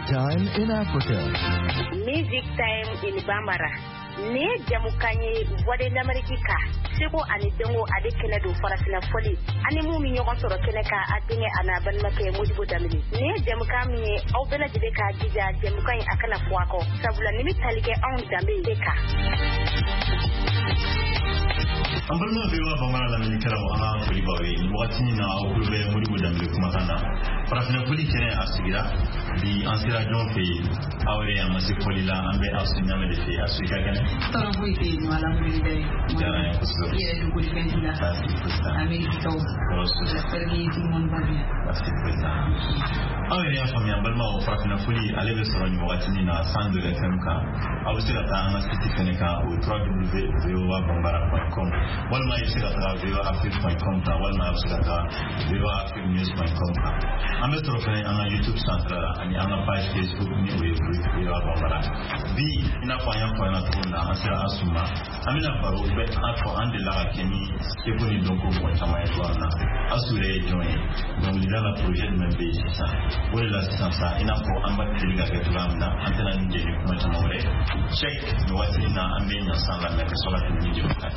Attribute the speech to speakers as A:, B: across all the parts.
A: Time in Africa.
B: Music Time in Bambara. Ne jamukanye wade l'Amerika. Seko ani dengo ade kene do farasina foli. Ani mu mi nyogon soro kene ka atinge ana ban make Modibo Dambélé. Ne jamukami au bela jideka jija jamukanye akana fuako. Sabula nimi talike on Dambélé ka.
C: Ambalma bewa bamara la minikara wa kulibawe wakati na kulube Modibo Dambélé kumakana farafina foli kene asigira di ansira jonfe awre amase foli la ambe asunyame de fe asuka kene
D: tarafu ite mala mulide
C: jana kuso
D: yere du kulifendila amerika pergi timon bari
C: awre ya famia balma farafina foli alebe soroni wakati na sando de FMK awsira ta anasiti feneka au www.bambara.com walma yisira ta www.afrique.com ta walma yisira ta www.afriquenews.com ambe trofene ana YouTube central ani ana page Facebook ni www.bambara bi ina fanya na tuna asira asuma amina baro be afo ande la keni keboni donko ko chama yetwana asure join donc il a la projet de membe ça pour la ça ina fo amba tiliga ketulanda antena nje ko chama ore check no wasina ambe na sala na kasola ni nje wakati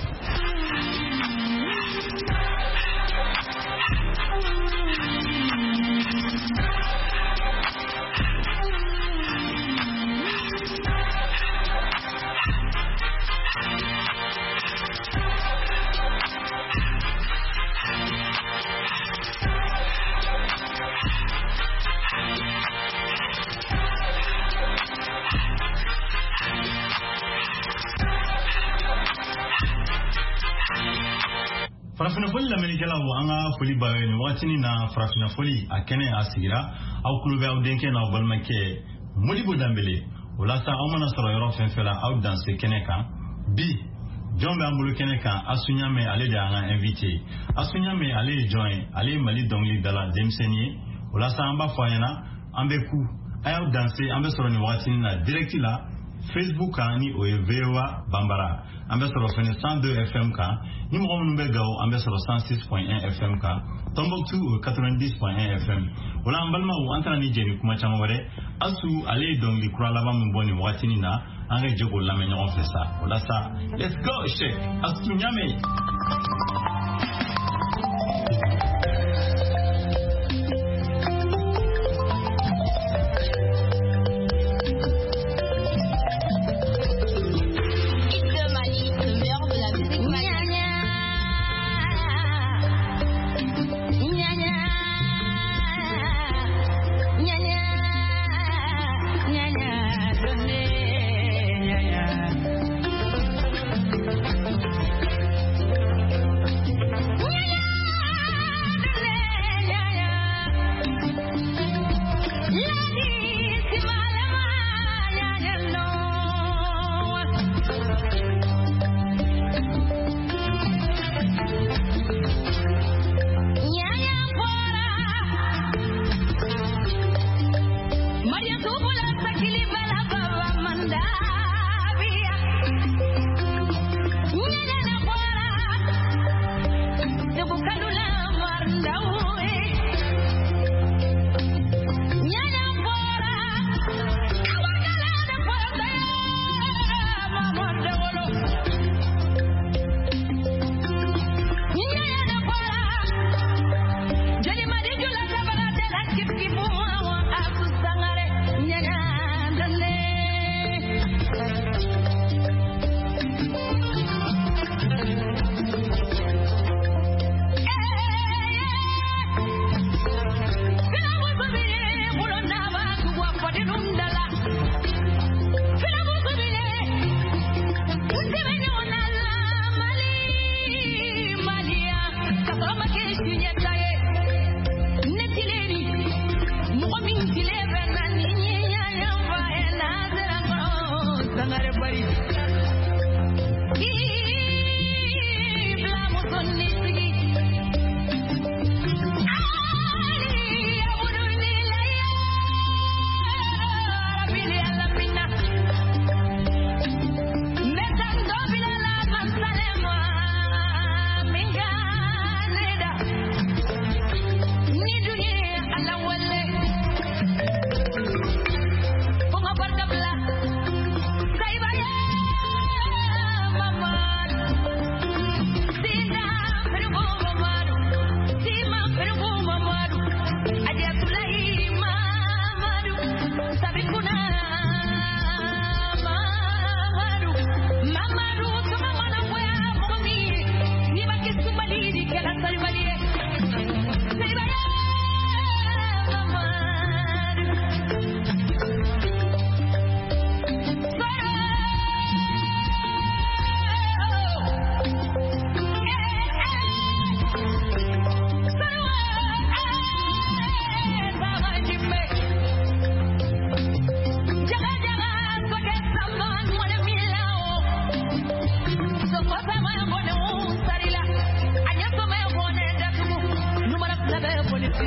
C: farafina foli la menikela wa anga foli bawe ni watini na farafina foli akene asigira au kulube au denke na balmake Modibo Dambélé wala sa o mana soro yoro fenfela au danse keneka bi jombe ambulo keneka asunyame ale de anga invité asunyame ale join ale mali dongli dala demseni wala sa amba foyana ambe ku ayo danse ambe soro ni watini na directi la Facebook ani oevewa Bambara ambe soro fene 102 FM ka ni mo numbe gawo ambe soro 106.1 FM ka Tombouctou 90.1 FM wala ambalma u antana ni jeni kuma chama wale asu ale don li kura laba mboni watini na ange jogo la menyo on fait ça wala sa let's go shake asu nyame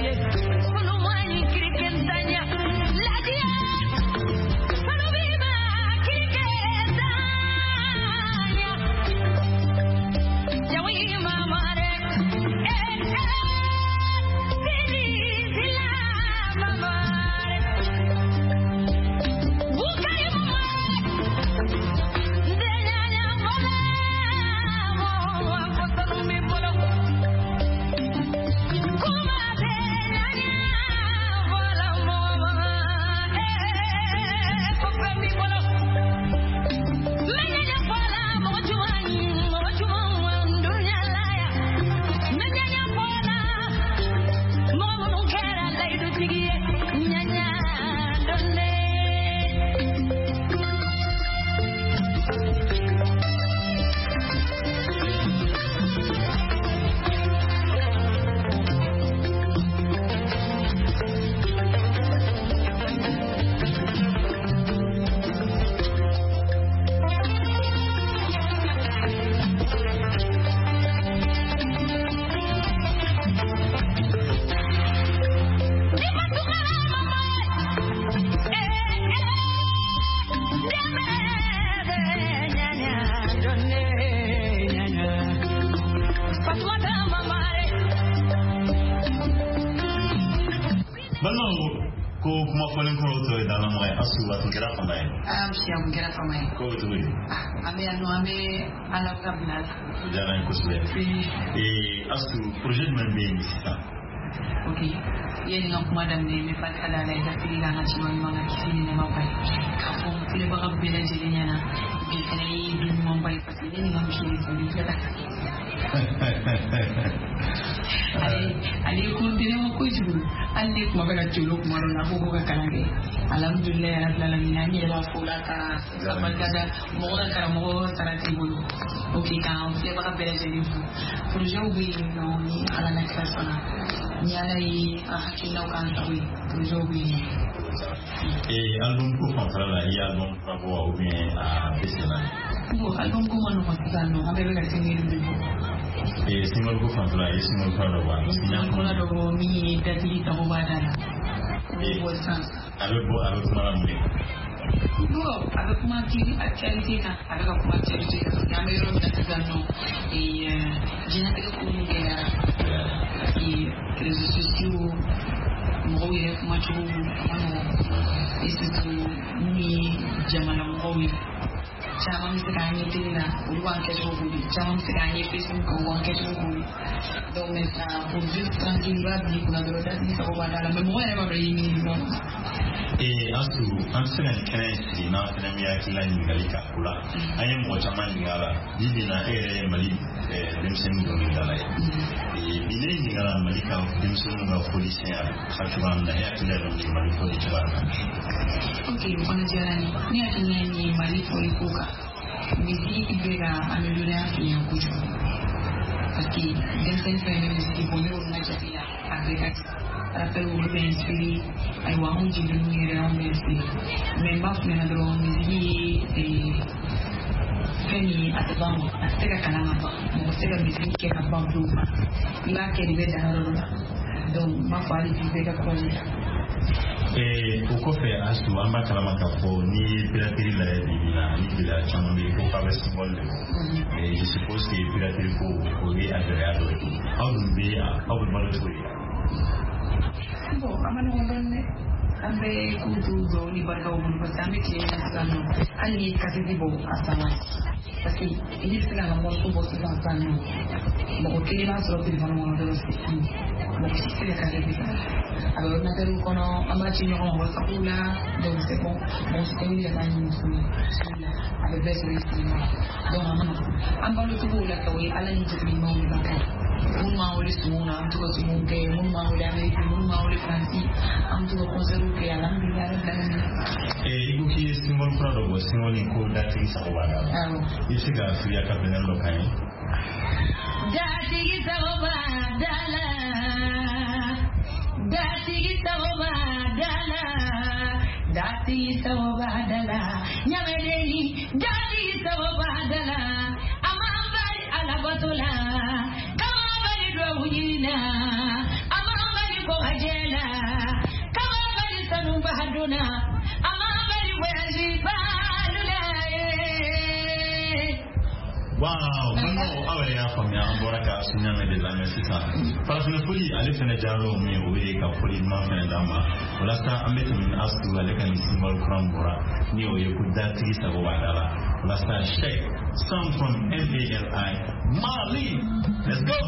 C: projet de même
D: ok yéen nga kuma dem ne mi fat kada lay da fi la na ci won ma ci ni ne ma bay ko le ba rabbi la jeli ñana bi xale yi du mo bay parce que ni nga ci ni ni da ali ko dina ma ko ci bul andi ko ma ci lu ko na ko ko kalange alhamdulillah rabbil alamin ani la fula ka sabal kada mo ga kara mo tarati bulu ok quand le ba rabbi la jeli projet bi no ni ala na persona ni ala yi hakina kan tawi projet bi
C: et album ko kontra la y album bravo ou bien à Bessela
D: bon album ko man ko tan no abe ga tini du
C: et single ko kontra et single ko do wa
D: sinya ko la do mi dati ta ko badala
C: et avec mala mu
D: bon avec ma vie actualité na avec ma actualité na me yoro na tano et jina ko ko mu ga et réseaux sociaux mwoye macho mano isitu ni jamana mwoye chama msikanye tena uliwa kesho kuli chama msikanye pesa mkawa kesho kuli donc ça pour juste tranquille vie kuna droda ni sa baba la mwoye ba yini no
C: asu ansana kana na kana miya kila ni galika kula ayi mo chama ni ngala bibina mali demsen do ni dala bile ni ngala malika demsen ga police ya khatuban da ya kila do ni mali ko chaba
D: okay mfano jirani ni atina ni mali ko ikuka miziki bega amelolea ya kujo parce que demsen fait miziki bonyo na chapia avec rappel au bensi ai wa hunji de ni re on bensi mais baf me na dro miziki femi atbamo atega kana ba mo sega miziki ke na ba do ila ke ni beda na ro donc ma fali di bega ko ni
C: o kɔfɛ asu an b'a kalama k'a fɔ ni piraterie la yɛ bi na ni gɛlɛya caman bɛ yen ko k'a bɛ symbole de et je suppose que piraterie ko o ye a gɛlɛya dɔ ye aw dun bɛ aw bɛ balo cogo di.
D: bon a ma nɔgɔn dɔɔnin dɛ an bɛ k'u to dɔw ni barikaw bolo parce que an bɛ tile na sisan nɔ hali ni kaseti bɔ a sama parce que i bɛ se ka ka morceau bɔ sisan sisan nɔ mɔgɔ kelen b'a sɔrɔ téléphone kɔnɔ dɔrɔn c'est mɔgɔ si tɛ se ka kaseti ta a bɛ ordinateur kɔnɔ an b'a ci ɲɔgɔn ma whatsapp la donc c'est bon mɔgɔ si tɛ wuli ka taa ɲini tuguni a bɛ bɛɛ sɔrɔ i sigi ma donc a ma nɔgɔn an balo cogo la ka o ye ala ni jateminɛw de b'a kan mun b'an wele sumun na an bɛ to ka sumun kɛ mun b'an wele amérique mun b'an wele faransi an bɛ to ka concert kɛ alhamdulilah rabbil alamin
C: i ko k'i ye symbole kura dɔ bɔ symbole in ko datigi sago b'a la i bɛ se ka fili a ka bɛnkan dɔ kan ye.
A: datigi sago b'a da la datigi sago b'a da la datigi sago b'a da la ɲamɛdenni datigi sago b'a da la a man bali ala bato la kama bali duwawu ɲini na a man bali ajela kama bali sanu bahaduna ama bali wazi balula
C: wow no awale ya famia boraka sunya na de la mesita para fina foli ale fina jaro mi o we ka foli ma fina dama wala sa ambe min asu ale kan simbol krambora ni o ye kudati sa go wadala wala sa sheikh some from MALI Mali. Let's go.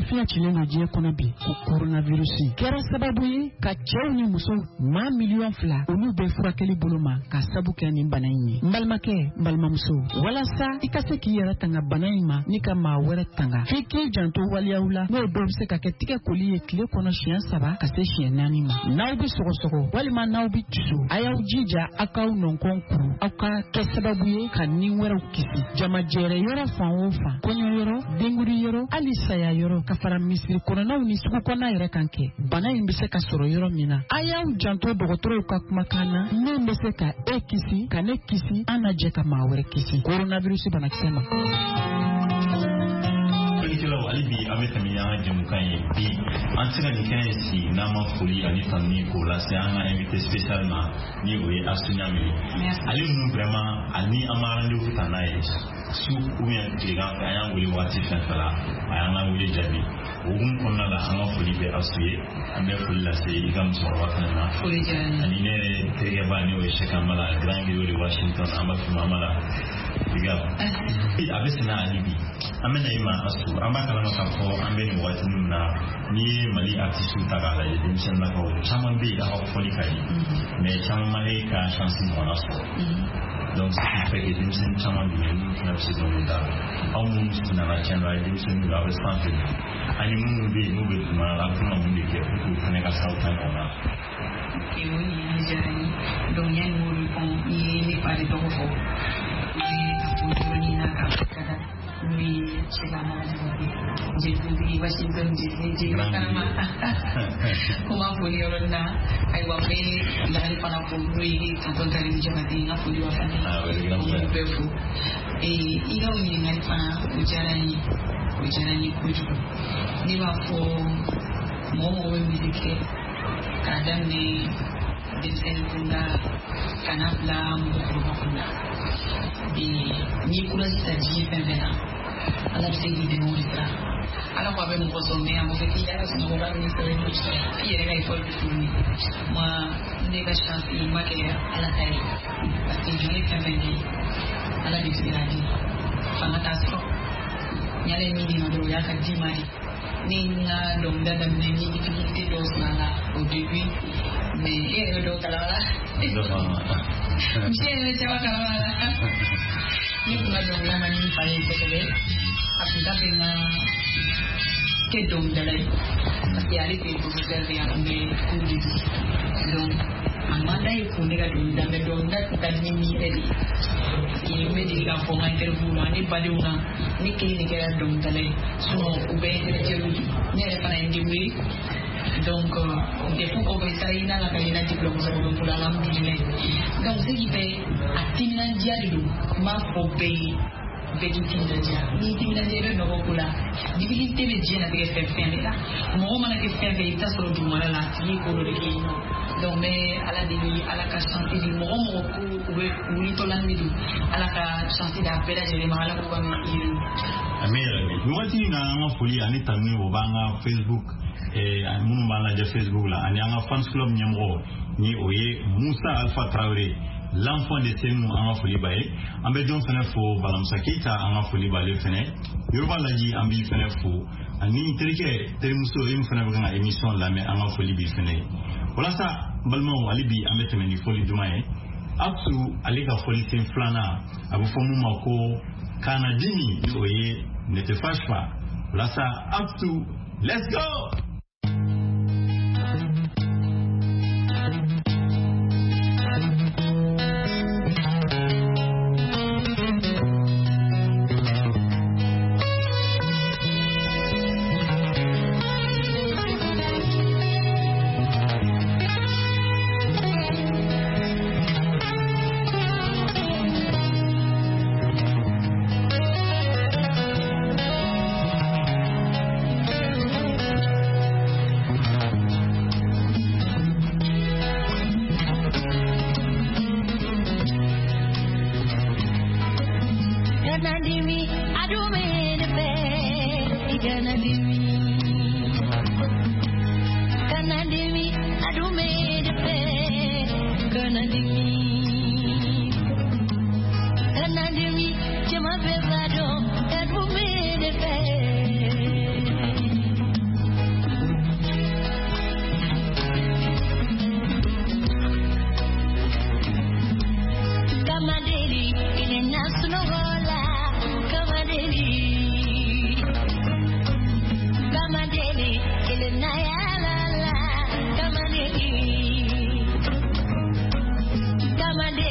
E: fiɲɛ cilen don diɲɛ kɔnɔ bi ko coronavirus kɛra sababu ye ka cɛw ni muso maa 2,000,000 olu bɛ furakɛli bolo ma ka sabu kɛ nin bana in ye. N balimakɛ n balimamuso walasa i ka se k'i yɛrɛ tanga bana in ma ni ka maa wɛrɛ tanga f'i k'i janto waliyaw la n'o dɔw bɛ se ka kɛ tigɛ koli ye tile kɔnɔ siɲɛ 3 ka se siɲɛ 4 ma. N'aw bɛ sɔgɔsɔgɔ walima n'aw bɛ tusu a y'aw jija aw k'aw nɔnkɔn kuru aw ka kɛ sababu ye ka ni wɛrɛw kisi. Jamajɛrɛ yɔrɔ fan o fan kɔɲɔ yɔrɔ denguri yɔrɔ hali saya yɔrɔ ka fara misiri kɔnɔnaw ni sugu kɔnɔna yɛrɛ kan kɛ bana in bɛ se ka sɔrɔ yɔrɔ min na a y'aw janto dɔgɔtɔrɔw ka kumakan na min bɛ se ka e kisi ka ne kisi an na jɛ ka maa wɛrɛ kisi coronavirus banakisɛ ma.
C: Hali bi an bɛ tɛmɛ an ka jɛmukan ye bi an tɛ se ka nin kɛnɛ si n'an ma foli ani famille k'o lase an ka invité spécial ma ni o ye Astu Ɲamiri ale ninnu vraiment ani an ma rendez-vous ta n'a ye su ou bien tilegan fɛ an y'an wele waati fɛn fɛn la a y'an ka wele jaabi o hukumu kɔnɔna la an ka foli bɛ Astu ye an bɛ foli lase i ka musokɔrɔba fana ma ani ne yɛrɛ terikɛba ni o ye Sɛk Amala Grand Guerrier de Washington an b'a fɔ Amala a bɛ sɛnɛ hali bi an bɛ na i ma Astu an b'a kalama k'a fɔ an bɛ nin waati min na n'i ye Mali artistes ta k'a lajɛ denmisɛnninlakaw caman bɛ yen a ka fɔli ka di mais caman ma e ka chance ɲɔgɔnna sɔrɔ donc ce qui fait que denmisɛnnin caman bɛ yen minnu fana bɛ se dɔnkili da aw minnu nana tiɲɛ na a ye denmisɛnninw a bɛ sanfɛ ani minnu bɛ yen n'u bɛ dugumana la a bɛ se ka mun de kɛ pour que u fana ka se aw ta ɲɔgɔn na.
D: Ok, o ɲininkali diyara n ye donc yanni olu kɔn i ye ne fa de tɔgɔ fɔ u ye a fɔ yɔrɔnin na k'a barikada n'o ye Sɛk Amala jɛkulu Washington DC jɛkulu kuma foli yɔrɔnin na ayiwa n bɛ lagali fana fɔ n'o ye tonton Karimu Jabate n ka foli b'a fana n bɛɛ fo i ka o ɲininkali fana o diyara n ye kojugu ne b'a fɔ mɔgɔ mɔgɔ bɛ musique kɛ k'a daminɛ denmisɛnnin kunda ka n'a bila mɔgɔkɔrɔba kunda n'i ye courage ta diɲɛ fɛn fɛn na ala bɛ se k'i dɛmɛ o de sira ala ko a bɛ mɔgɔ sɔn mais a ma fɛ k'i yɛrɛ sunɔgɔba min sɔrɔ i yɛrɛ ka effort bɛ fourni moi ne ka chance ma kɛ ala ta ye parce que diɲɛ fɛn fɛn kɛ ala de bɛ se k'a di fanga t'a sɔrɔ ni ala ye min d'i ma dɔrɔn o y'a ka di ma de ni n ka dɔnkilida daminɛ ni difficulté dɔw sɔrɔ a la au début mais e yɛrɛ dɔw kalama la misi yɛrɛ caman kalama la ne tun ka dɔnkilida ma ni n fa ye kosɛbɛ a tun t'a fɛ n ka kɛ dɔnkilidala ye parce que ale tun ye professeur de ye a tun bɛ cours de di donc a mandat ye kun ne ka dɔnkilida mais dɔnkilida tun ka di ne min yɛrɛ de ye n bɛ deli k'a fɔ n ka interview la ne badenw na ne kelen de kɛra dɔnkilidala ye sinon u bɛɛ ye intellectuel ye ne yɛrɛ fana ye n débrouiller donc depuis qu'on fait ça il n'a la qualité de diplôme pour l'alhamdulillah donc ce qui fait à timinandiya de don n b'a fɔ bɛɛ ye bɛɛ k'i timinandiya n'i timinandiya i bɛ nɔgɔ ko la difficulté bɛ diɲɛ latigɛ fɛn fɛn de la mɔgɔ mana kɛ fɛn fɛn i bɛ taa sɔrɔ dugumana la a tigi ye ko dɔ de kɛ yen nɔ donc n bɛ ala deli ala ka chance di mɔgɔ mɔgɔ ko u bɛ wulitɔlan de don ala ka chance d'a bɛɛ lajɛlen ma ala k'u ka yiri.
C: Ami yɛrɛ bi nin waati in na an ka foli ani tanuni o b'an ka Facebook minnu b'an lajɛ Facebook la ani an ka fans club ɲɛmɔgɔ ni o ye Musa Alpha Traoré l'enfant de Senu an ka foli b'a ye an bɛ jɔn fɛnɛ fo Balamusa Keyita an ka foli b'ale fɛnɛ Yoruba Laji an b'i fɛnɛ fo ani terikɛ terimuso e min fɛnɛ bɛ kan ka émission lamɛn an ka foli b'i fɛnɛ ye walasa balimaw hali bi an bɛ tɛmɛ ni foli duman ye Absu ale ka foli sen filanan a bɛ fɔ mun ma ko Kana Dimi ni o ye ne te fâche pas walasa Absu let's go.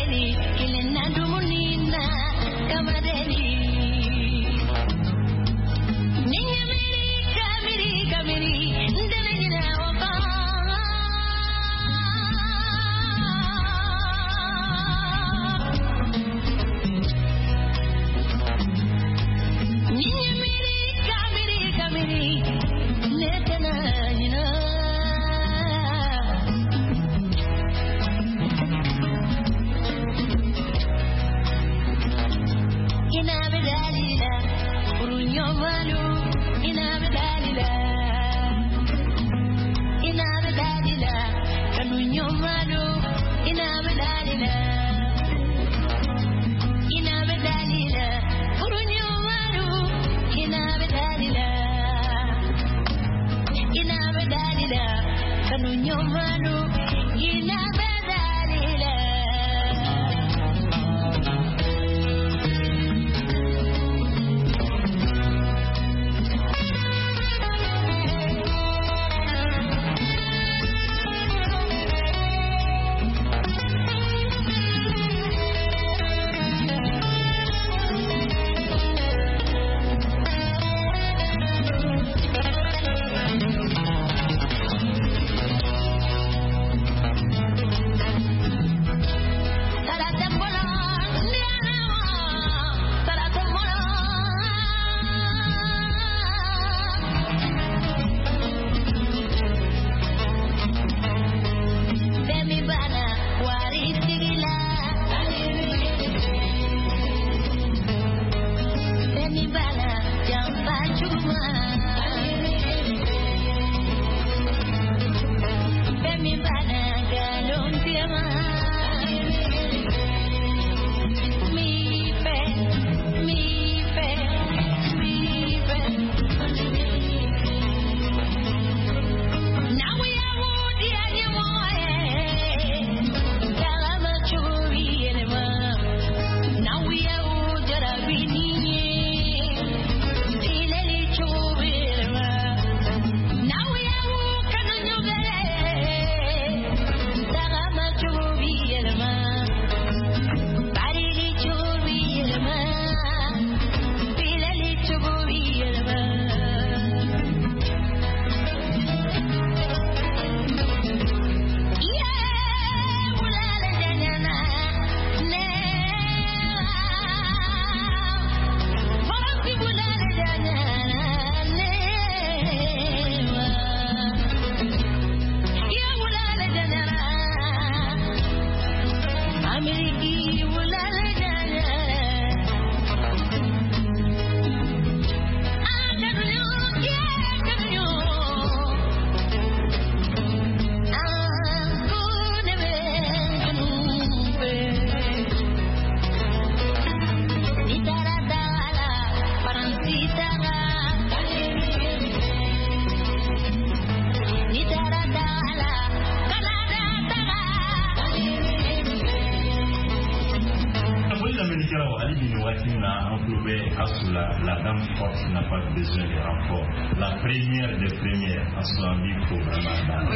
C: La dame forte n'a pas besoin de renfort. La première des premières, Aslambi pour vraiment.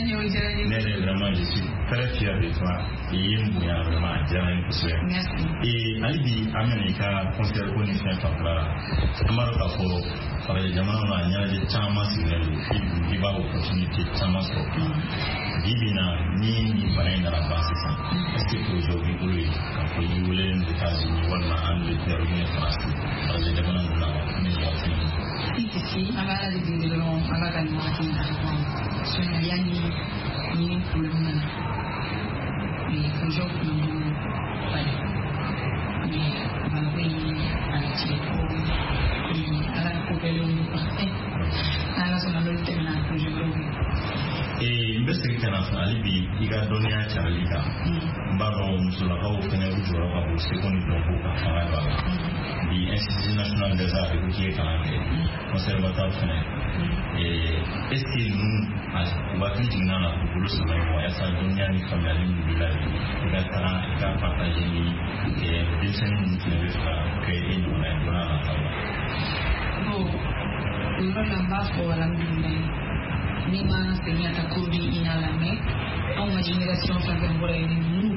C: Vraiment, je suis très fier de toi. Et vraiment, et Alibi America concert condition Fakra. Amaroka pour par les Jamana, il y a des chamas sur le film qui va opportunité chamas pour Dibina, ni Barina la base. Est-ce que aujourd'hui, quand vous voulez les États-Unis, voilà, Angleterre, ou France, par les Jamana,
D: si ala di dilo ala kan mati so yani ni problem ni projo ni pai ni malwe ala chico ni ala ko pelo ni ala so na lo termina projo
C: mbese international bi iga donia charlika mbaro musula ka ofene ujura ka bo second donko ka fara ba di institut national des arts et qui est quand même conservateur fene est-ce que nous watu jina na kukulu sama ya sa donia ni family ni bila iga tara iga partager ni desen ni tebe fa créer une bonne na tawa
D: no namba for alhamdulillah Nima ternyata kurdi inalame au uma geração fazendo por aí muito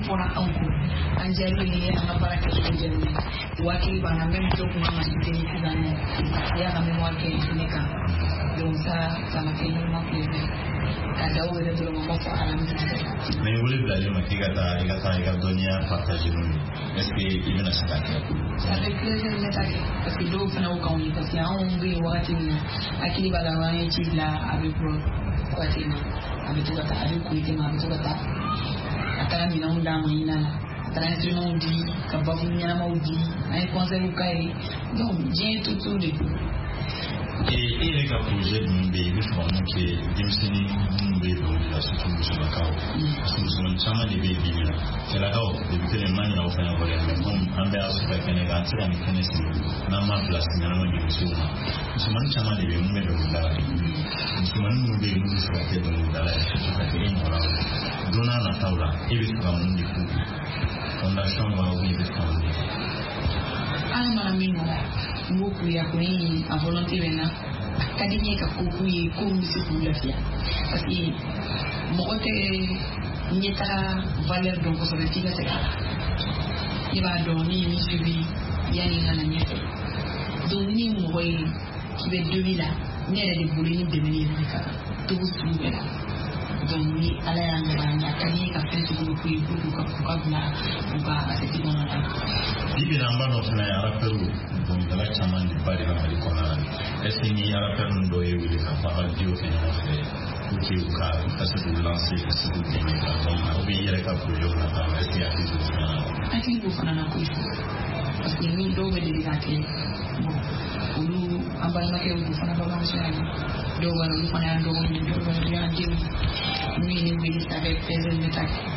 D: fɔra anw ko an jaabi ni an ka baara kɛ cogo jaabi waati banna an bɛ muso kuma ma se ni sisan nɔ ya ka mémoire kɛ ne kan donc ça m'a fait énormément plaisir ka daw yɛrɛ dɔrɔn ma fɔ alhamdulilayi.
C: mais wele bilalen ma k'i ka taa i ka dɔnniya partager n'u ye est-ce que i bɛna se k'a kɛ.
D: avec plaisir n bɛ taa kɛ parce que dɔw fana y'o k'anw ye parce que anw bɛ yen wagati min na hakili b'a la an ye ci bila a bɛ bɔ waati min na a bɛ to ka taa a bɛ kuyi tema a bɛ to ka taa a taara minɛnw d'a ma ɲinan na a taara instruments di ka babu ɲɛnamaw di an ye concerts k'a ye donc diɲɛ tutu de don.
C: e yɛrɛ ka projet ninnu bɛ yen i bɛ fɛ ka mun kɛ denmisɛnnin minnu bɛ yen dɔnkili la surtout musolakaw parce que musomanin caman de bɛ yen bi-bi in na cɛlakaw depuis kelen ma ɲinɛ aw fana kɔ dɛ mais comme an bɛ aw ka kɛnɛ kan an tɛ se ka nin kɛnɛ sigi n'an ma place ɲɛnama di musow ma musomanin caman de bɛ yen mun bɛ dɔnkilidala ye musomanin minnu bɛ yen n'u bɛ fɛ ka kɛ dɔnkilidala ye surtout ka kɛ e ɲɔgɔnna don n'a nataw la e bɛ fɛ ka mun de k'u ye fondation wa ou bien i bɛ fɛ ka mun de kɛ.
D: an mana min nɔ la n b'o k'u ye a kɔni a volonté bɛ n na a ka di n ye ka ko k'u ye ko n bɛ se k'u lafiya parce que mɔgɔ tɛ ɲɛtaga valeur dɔn kosɛbɛ f'i ka se k'a la ne b'a dɔn ni ye min subi yanni n ka na ɲɛfɛ donc ni mɔgɔ ye k'i bɛ dɔ la ne yɛrɛ de bolo ni dɛmɛ ne yɛrɛ de ka kan togo sugu bɛɛ la donc ni ala y'a nɔgɔya a ka di n ye ka fɛn sugu k'u ye pour que u ka bila u ka assiette kɔnɔ la.
C: bibi na an b'a dɔn fana ye rapɛriw dɔnkilidala caman de ba de ka mali kɔnɔna na est-ce que ni rapɛri ninnu dɔw ye wele ka fɔ a ka diw kɛ ɲɔgɔn fɛ pour que u ka se k'u lancer ka se k'u dɛmɛ ka dɔn ou bien i yɛrɛ ka projet na kan est-ce que hakili b'o fana na.
D: hakili b'o fana na koyi parce que ni dɔw bɛ deli k'a kɛ bon olu an balimakɛw b'u fana balimamusoya ye dɔw b'a la olu fana y'an dɔgɔninw ye dɔw b'a la olu y'an denw ye n'u ye ne wele ça fait plaisir n bɛ taa kɛ.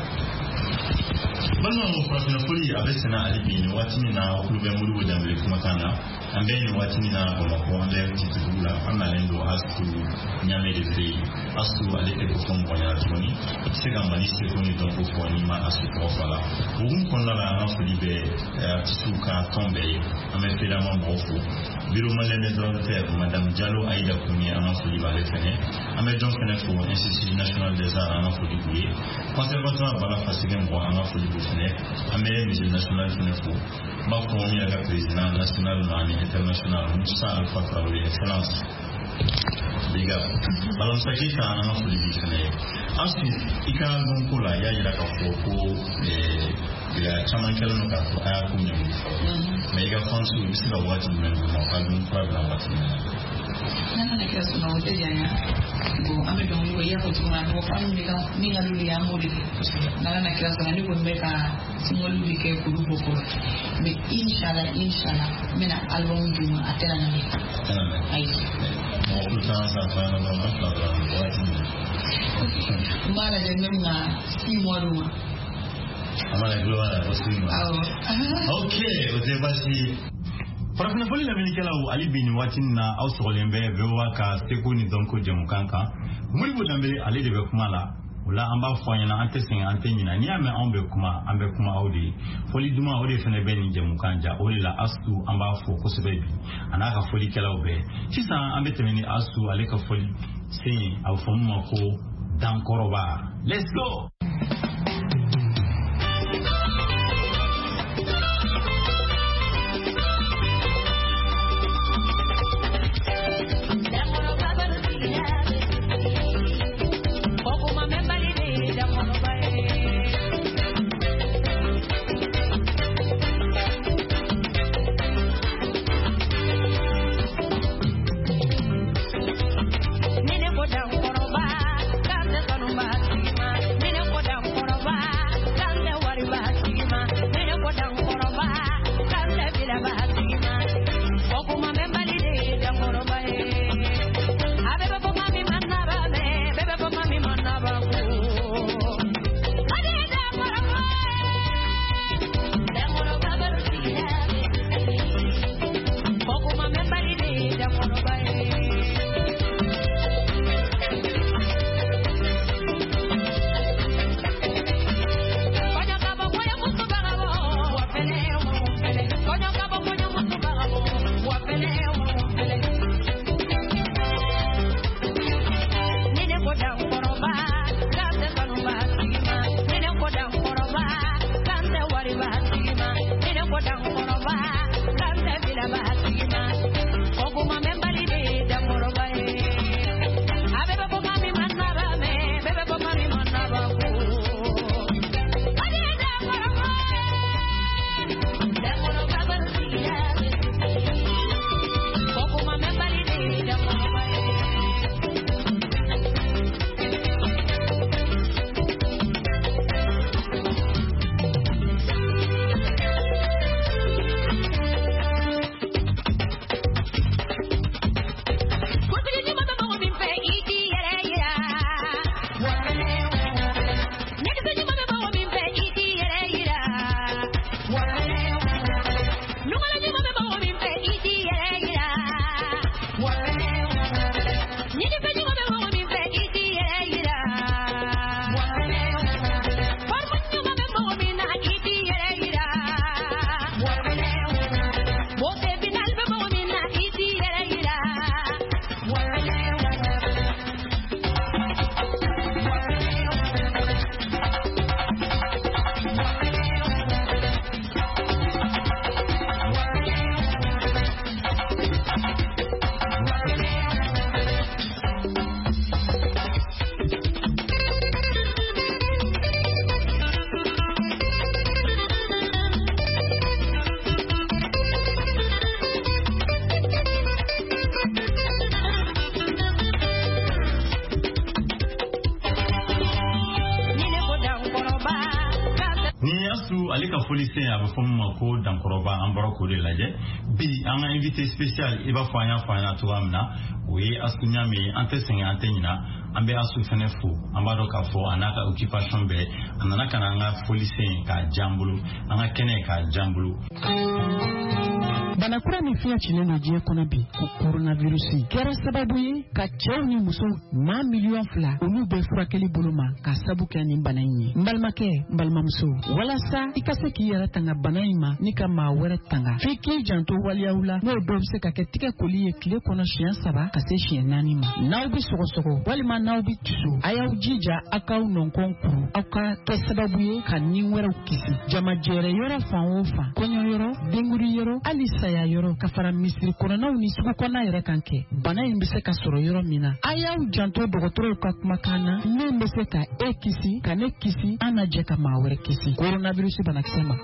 C: balimaw farafina foli a bɛ sɛnɛ hali bi nin waati min na aw tulo bɛ modibo danbele kumakan na an bɛ nin waati min na bamakɔ an bɛ titigiw la an nalen don astu ɲame de fɛ yen astu ale tɛ ko fɔ mɔgɔ ɲɛna tuguni i tɛ se ka mali seko ni dɔnko fɔ n'i ma astu tɔgɔ fɔ a la o hukumu kɔnɔna la an ka foli bɛ artisiw ka tɔn bɛɛ ye an bɛ fedama mɔgɔw fo bureau malien des ordinateurs madame Diallo Aïda Koumi an ka foli b'ale fɛnɛ an bɛ jɔn fɛnɛ fo institut national des arts an ka foli b'u ye conservatoire Bala Fasige mɔgɔ an ka foli b'u fɛnɛ an bɛ musée national fɛnɛ fo n b'a fɔ min yɛrɛ ka président national ani international Musa Alpha Traoré excellence big up balansaki ka an ka foli b'i fɛnɛ ye ensuite i ka dɔnko la i y'a yira k'a fɔ ko caman kɛlen don k'a fɔ a y'a ko ɲɛmuru fɔlɔ mais i ka fanso i bɛ se ka waati jumɛn d'u ma u ka dun kura bila waati min na.
D: n'a nana kɛ sɔnna o tɛ janya bon an bɛ dɔnkili kɛ i y'a fɔ cogo min na mɔgɔ fana min ka d'olu ye an b'o de kɛ n'a nana kɛ sɔnna ne kɔni bɛ ka single de kɛ k'olu bɔ fɔlɔ mais inshallah n bɛna album d'u ma a tɛna ɲagami. ayi.
C: mɔgɔ kulu caman san fana na dɔrɔn an fila dɔrɔn waati min na.
D: n b'a lajɛ n bɛ na 6 mois d'u ma.
C: amana gulo wala osima ok o te basi farafina foli laminikɛlaw ali bi ni waati na aw sɔgɔlen bɛ VOA ka seko ni dɔnko jɛmukan kan Modibo Danbele ale de bɛ kuma la o la an b'a fɔ an ɲɛna an tɛ sɛgɛn an tɛ ɲina n'i y'a mɛn anw bɛ kuma an bɛ kuma aw de ye foli duman o de fɛnɛ bɛ nin jɛmukan ja o de la astu an b'a fɔ kosɛbɛ bi a n'a ka folikɛlaw bɛɛ sisan an bɛ tɛmɛ ni astu ale ka foli sen a bɛ fɔ min ma ko dankɔrɔba let's go.
F: Mine
C: ni asu alika folise ya bafoma ko dankoroba ambaro ko de laje bi an invité spécial iba fanya to amna we asu nyame antesenga antenya ambe asu fenefu ambaro ka fo anaka occupation be anaka nga folise ka jambulu anga kene ka jambulu
E: banakura ni fiya chileno je kona bi ku coronavirus kera sababu ye ka cɛw ni muso ma million fila olu bɛ furakɛli bolo ma ka sabu kɛ ni bana in ye mbalimakɛ mbalimamuso walasa i ka se k'i yɛrɛ tanga bana in ma ni ka maa wɛrɛ tanga f'i k'i janto waliyaw la n'o dɔw bɛ se ka kɛ tigɛ koli ye tile kɔnɔ siɲɛ 3 ka se siɲɛ 4 ma n'aw bɛ sɔgɔsɔgɔ walima n'aw bɛ tusu a y'aw jija aw k'aw nɔnkɔn kuru aw ka kɛ sababu ye ka ni wɛrɛw kisi jamajɛrɛ yɔrɔ fan o fan kɔɲɔ yɔrɔ denguri yɔrɔ hali saya yɔrɔ ka fara misiri kɔnɔnaw ni sugu kɔnɔna yɛrɛ kan kɛ bana in bɛ se ka sɔrɔ yɔrɔ min na a y'aw janto dɔgɔtɔrɔw ka kumakan na min bɛ se ka e kisi ka ne kisi an na jɛ ka maa wɛrɛ kisi coronavirus banakisɛ ma.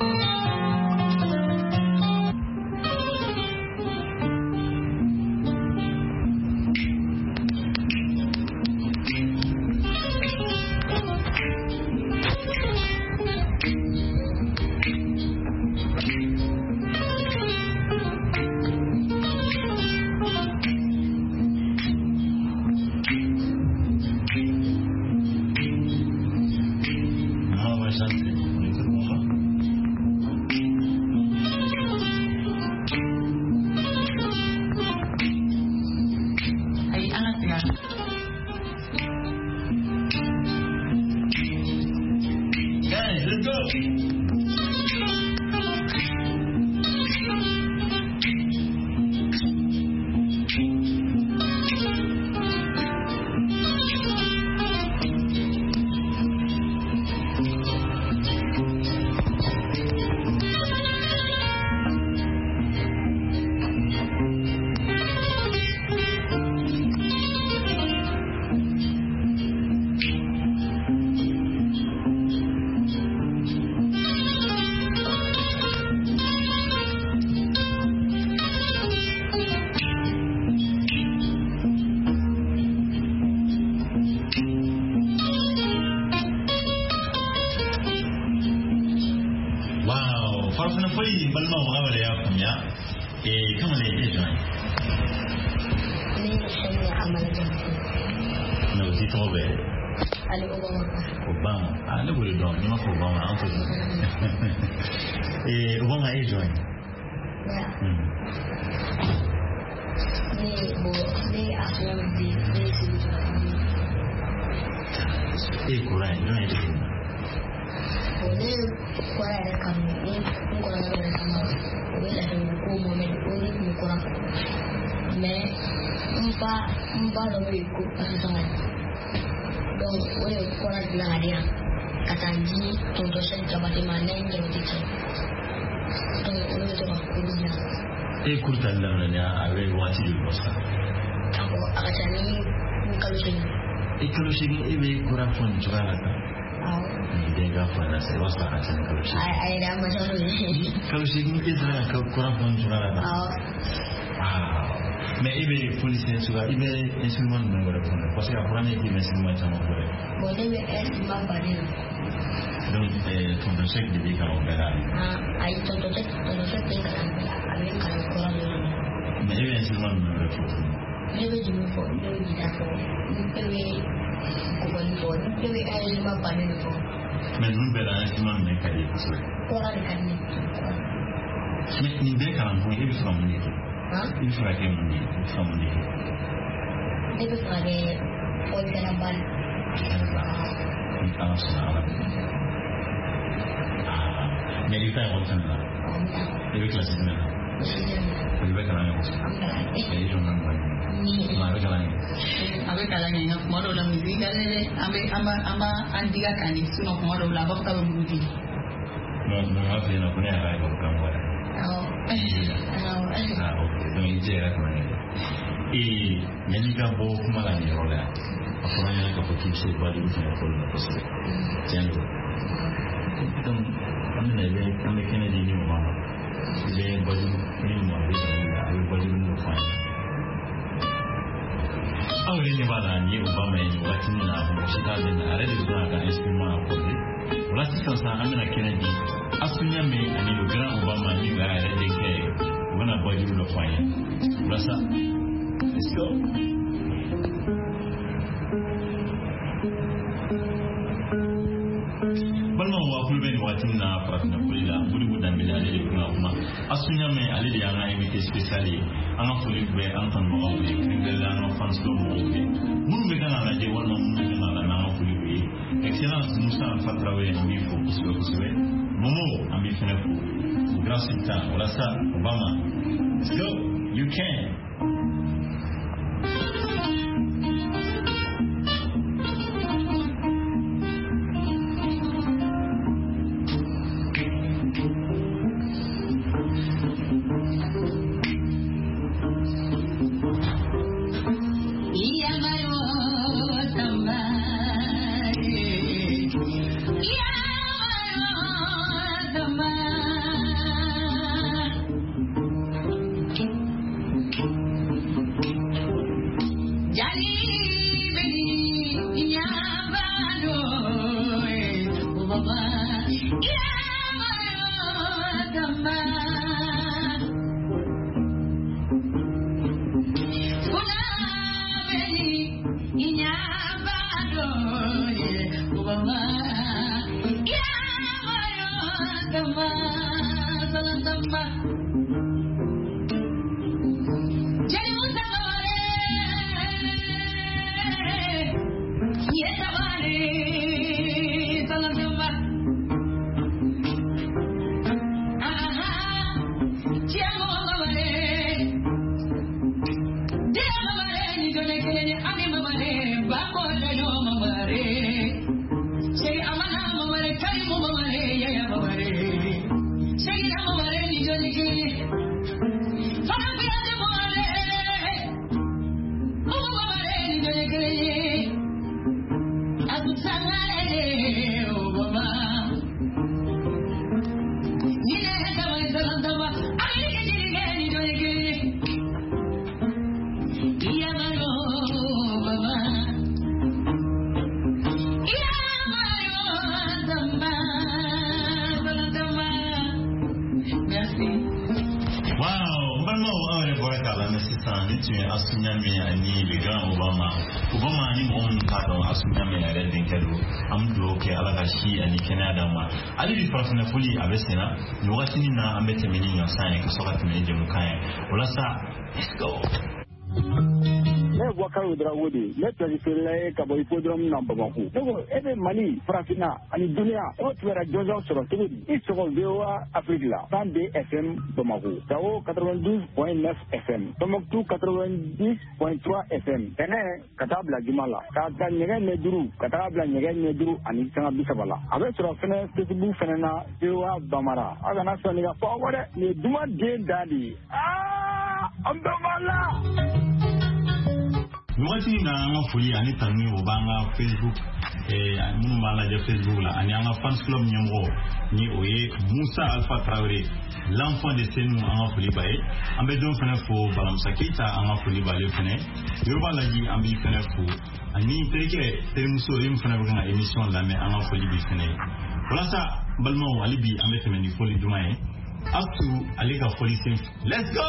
C: Obama is join.
F: Katanji tontosan kabati mana yang jadi
C: kurta lamanya awe wati yukosa
F: ako akachani
C: kalushini ibe kurafon jugalata dega fana se wasa akachani kalushini
F: ai da masalo
C: kalushini izra kurafon jugalata me ibe police suga ibe instrument me wala fona parce que après ni ibe instrument sama ko
F: boleh be instrument bari
C: donc ton chèque de vie quand bela
F: ai ton chèque de avec quand ko
C: mais ibe instrument me wala fona
F: lebe jimu fo lebe jida fo lebe ko bon fo lebe instrument bari fo
C: mais nous bela instrument me kadi parce que
F: ko ra kadi
C: mais ni be kan ko ibe from ni il faut que ni famille
F: itu sebagai pengalaman
C: militer orang sana lebih kelas ini lebih kalanya jadi jangan mana
D: kalanya yang kemarin dalam minggu ini ama antiga kani suno kemarin dalam apa kalau minggu
C: mau apa yang aku ni ada kalau kamu ada okay. Donc il dit et Yanika Bo Kumalani Rola, a Korean Kapoki, c'est pas du tout la possible. Tiens, donc, on est Kennedy, les body, everybody will find. Ah, oui, il va dans Obama et Latina, Chicago, arrête de voir un instrument à poser. Voilà, sisan sa an bɛna kɛnɛ di asunya min ani le grand Obama ni ka yɛrɛ de kɛ u bɛna bɔ juru dɔ fɔ an ye walasa let's go. Balimaw wa kulu bɛ nin waati min na farafina foli la Modibo Dembele ale de kun ka kuma asunya min ale de y'an ka invité spécial ye an ka foli bɛ an kanubagaw ye kɛrɛnkɛrɛnnenya an ka fans club mɔgɔw ye minnu bɛ kan ka lajɛ walima minnu bɛ kan ka lamɛn an ka foli b'u ye excellence Musa Alpha Traoré an b'i fo kosɛbɛ kosɛbɛ Momo an b'i fɛnɛ fo grand sultan walasa Obama let's go you can. Foli a bɛ senna nin wagati min na an bɛ tɛmɛ ni ɲɔsan ye ka sɔrɔ ka tɛmɛ ni jamukan ye walasa let's go.
G: Ne Boubacar Dramé de ne tɛgɛsɛlɛ ka bɔ hippodrome na Bamako ne ko e bɛ Mali farafinna ani duniya o tɛmɛra jɔnjɔn sɔrɔ cogo di i sɔgɔ VOA Afrique la 102 FM Bamako Gao 92.9 FM Tombouctou 90.3 FM Benin ka taa bila Juma la ka ta ɲɛgɛn ɲɛ duuru ka taa bila ɲɛgɛn ɲɛ duuru ani sanga 30 la a bɛ sɔrɔ fɛnɛ Facebook fɛnɛ na VOA Bamara a kana sɔn nin ka fɔ aw dɛ nin ye duman den da de ye an bɛ Mali.
C: Wagati na an ka foli ani tanuni o b'an ka Facebook minnu b'a lajɛ Facebook la ani an ka fans club ɲɛmɔgɔ ni o ye Musa Alpha Traoré l'enfant de Senu an ka foli b'a ye an bɛ don fɛnɛ fo Balamusa Keita an ka foli b'ale fɛnɛ Yoruba Laji an b'i fɛnɛ fo ani terikɛ terimuso ye min fɛnɛ bɛ kan ka émission lamɛn an ka foli b'i fɛnɛ ye walasa balimaw hali bi an bɛ tɛmɛ ni foli duman ye Abdou ale ka foli sen let's go.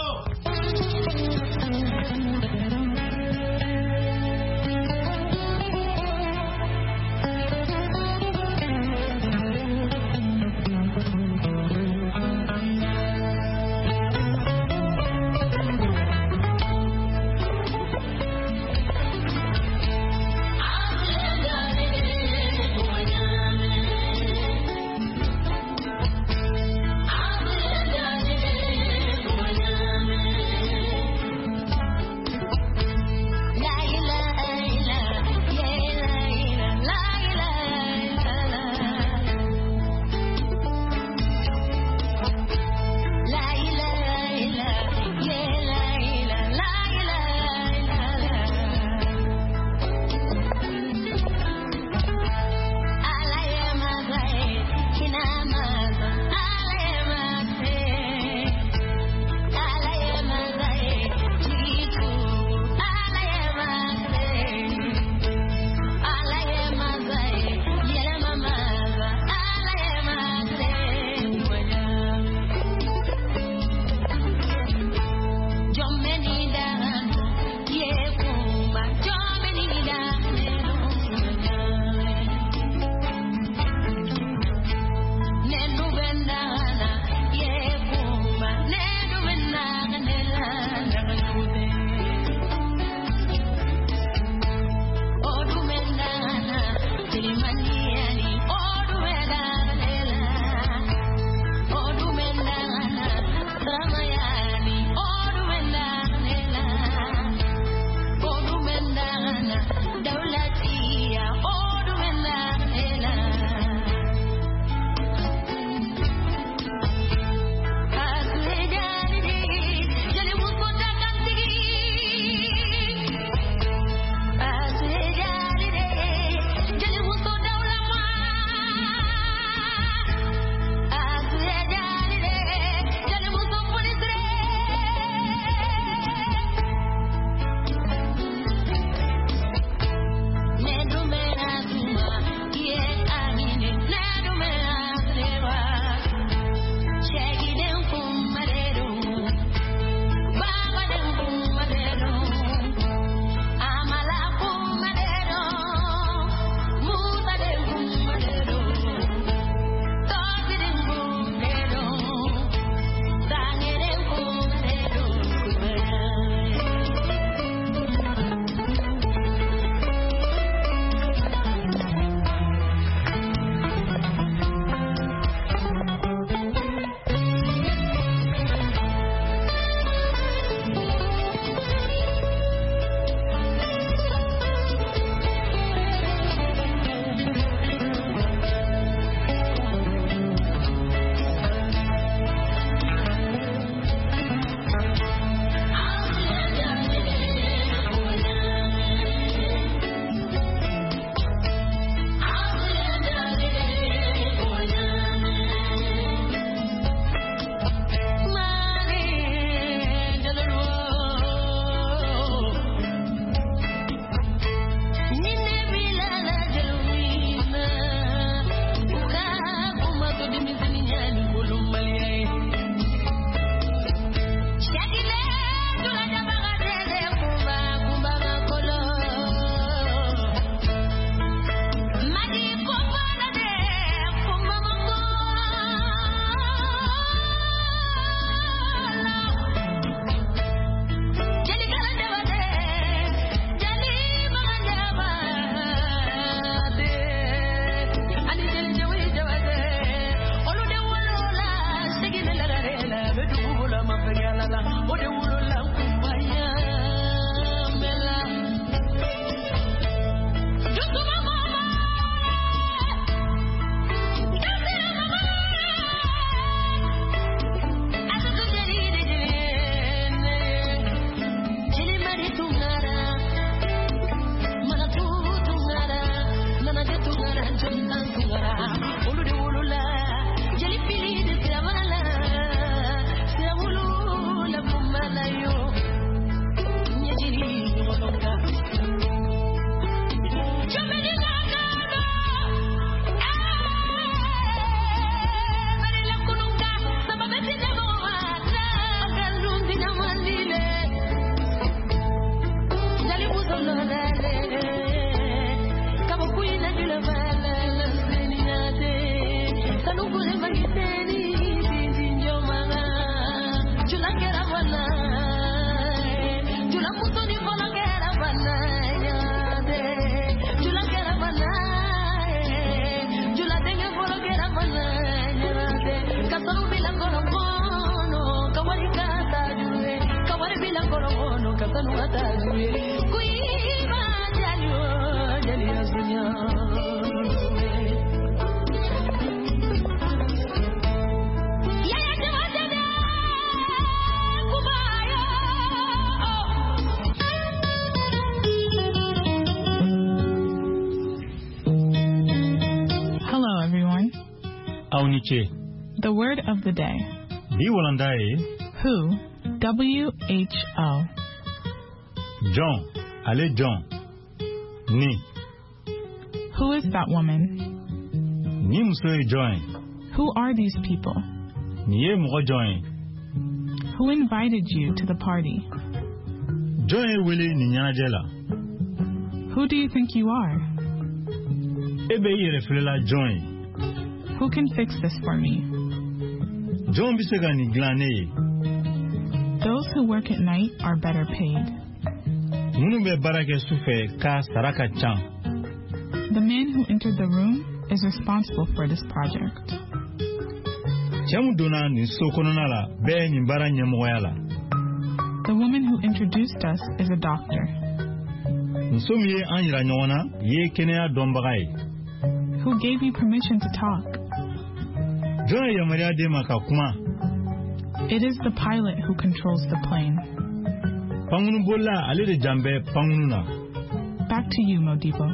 C: Auniche.
H: The word of the day.
C: Bi Walandae.
H: Who. W-H-O.
C: John. Ale John. Ni.
H: Who is that woman?
C: Ni musoe join.
H: Who are these people?
C: Niye mo join.
H: Who invited you to the party?
C: Join wele ni nyajela.
H: Who do you think you are?
C: Ebe yere flela join.
H: Who can fix this for me?
C: John bisega ni glane.
H: Those who work at night are better paid.
C: Munu be barake sufe ka saraka chang.
H: The man who entered the room is responsible for this project.
C: Chamu dona ni sokononala be ni bara nyemoyala.
H: The woman who introduced us is a doctor.
C: Nsomiye anyira nyona ye kenea dombagai.
H: Who gave you permission to talk?
C: Joy ya Maria de makakuma.
H: It is the pilot who controls the plane.
C: Pangunu bola ale de jambe pangununa.
H: Back to you, Modibo.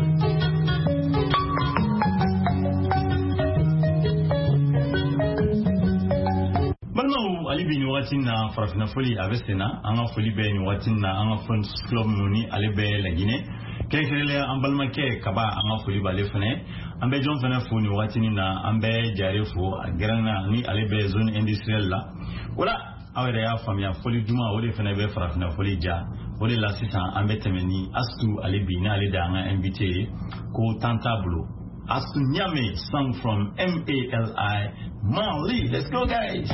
C: Ali bi ni wati na farafina foli avesena anga foli be ni wati na anga fon club muni ale be la Guinée kelele ambalma ke kaba anga foli ba le fene ambe jon fene fo ni wati na ambe jare fo grana ni ale be zone industrielle la wala awere ya famia foli duma wole fene be farafina foli ja wole la sisa ambe temeni astu ale bi na ale da anga invité ko tantablo astu nyame song from MALI Mali. Let's go, guys.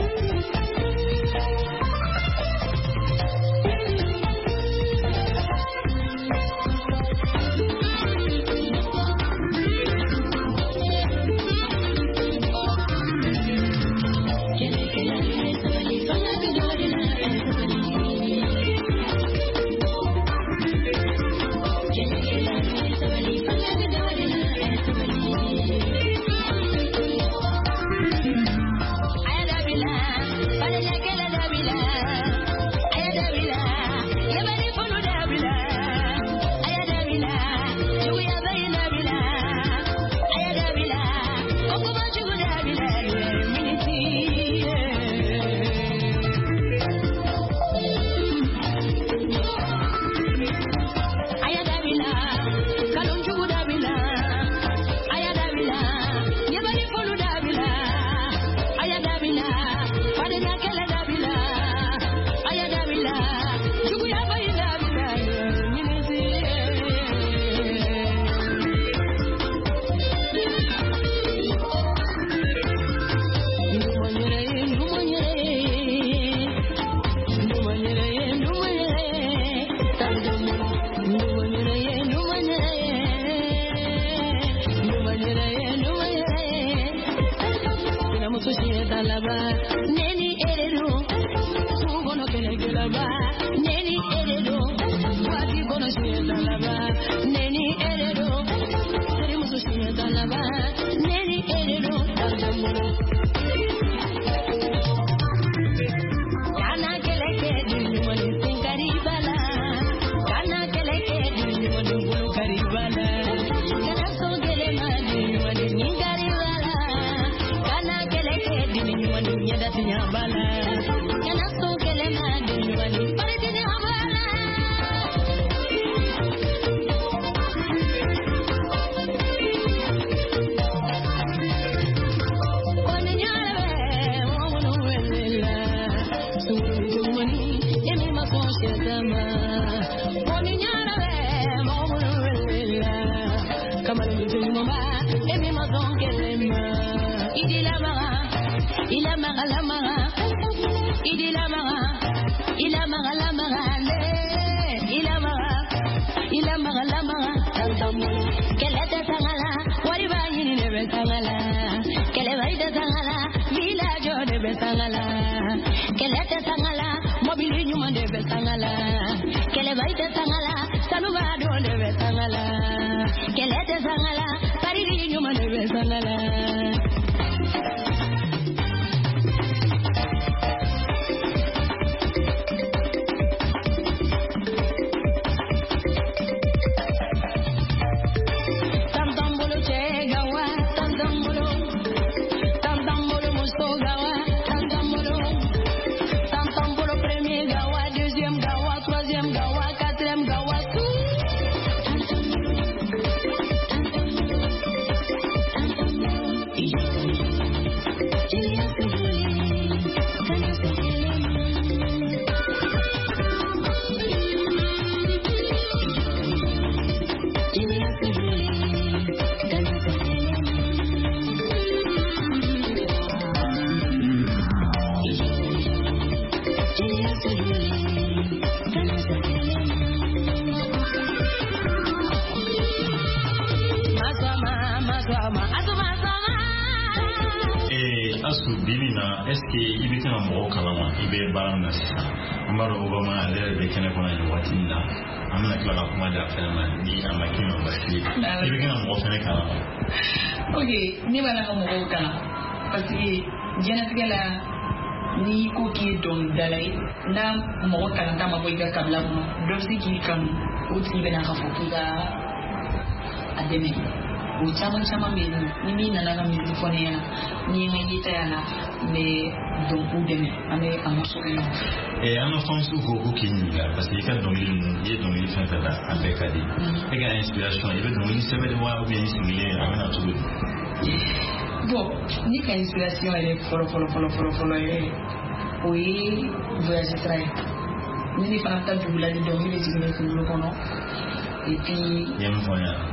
C: asu bilina eske ibitana mo kalama ibe barana sa amaro obama lebe kene kona ni watinda amna kala kuma da fena ni amakino basi ibitana mo fene kalama
D: okay ni bana mo kala parce que jenatigɛ la ni ko k'i dɔn dalai na mɔgɔ kalanta ma bɔ i ka kabila kɔnɔ dɔ bɛ se k'i kanu o tigi bɛna ka fɔ k'i ka a dɛmɛ o caman bɛ yen ni min nana ka misiri fɔ ne ɲɛna ni n ka yeta y'a la n bɛ dɔn k'u dɛmɛ an bɛ a muso kɛ ɲɔgɔn fɛ.
C: An ka fɔmuso ko k'i ɲininka parce que i ka dɔnkili ninnu i ye dɔnkili fɛn fɛn da a bɛɛ ka di e ka inspiration i bɛ dɔnkili sɛbɛn de wa ou bien i sigilen a bɛna cogo di.
D: Bon, ni ka inspiration yɛrɛ fɔlɔ yɛrɛ o ye voyage sira ye ni ne fana taa dugu la ni dɔnkili bɛ jigin ne kunkolo kɔnɔ et puis
C: ye mun fɔ n ɲɛna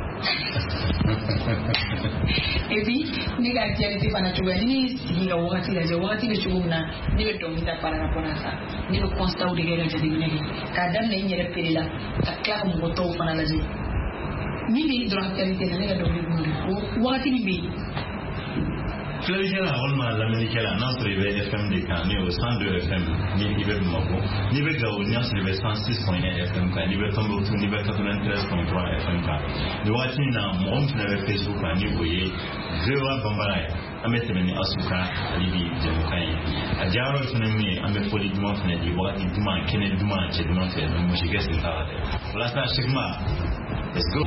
D: et puis ne ka actualité fana cogoya ni ne sigi ka wagati lajɛ wagati bɛ cogo min na ne bɛ dɔnkili ta par rapport à ça ne bɛ constat de kɛ ka jateminɛ kɛ k'a daminɛ n yɛrɛ pere la ka tila ka mɔgɔ tɔw fana lajɛ min bɛ dɔrɔn actualité la ne ka dɔnkili kun de o wagati min bɛ yen.
C: Filɛlikɛla walima lamɛnnikɛla n'a sɔrɔ i bɛ FM de kan ni o 102 FM ni i bɛ Bamakɔ n'i bɛ Gawo n'a sɔrɔ i bɛ 106.1 FM kan n'i bɛ Tombouctou n'i bɛ 93.3 FM kan nin waati in na mɔgɔ min fana bɛ Facebook kan ni o ye VOA Bambara ye an bɛ tɛmɛ ni Asuka hali bi jamukan ye a diyara yɔrɔ fana min ye an bɛ fɔli duman fana di wagati duman kɛnɛ duman cɛ duman fɛ musikɛ sen t'a la dɛ walasa Shekima let's go.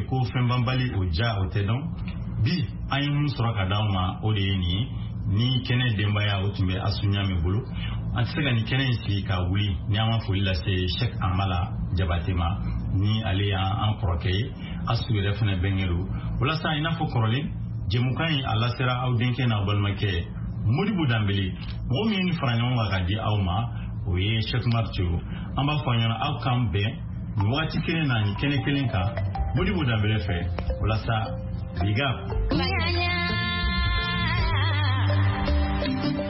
C: ko fɛn banbali o ja o tɛ dɔn bi an ye mun sɔrɔ ka d'aw ma o de ye nin ye ni kɛnɛ denbaya o tun bɛ Asunya min bolo an tɛ se ka ni kɛnɛ in sigi ka wuli ni an ma foli lase Sheikh Amala Jabate ma ni ale y'an kɔrɔkɛ ye Asu yɛrɛ fana bɛnkɛlo walasa i n'a fɔ kɔrɔlen jɛmukan in a lasera aw denkɛ n'aw balimakɛ Modibo Dambele mɔgɔ min ye nin fara ɲɔgɔn kan ka di aw ma o ye Sheikh Umar Tio an b'a fɔ a ɲɛna aw k'an bɛn nin waati kelen na nin kɛnɛ kelen kan Modibo Dambele fɛ walasa big up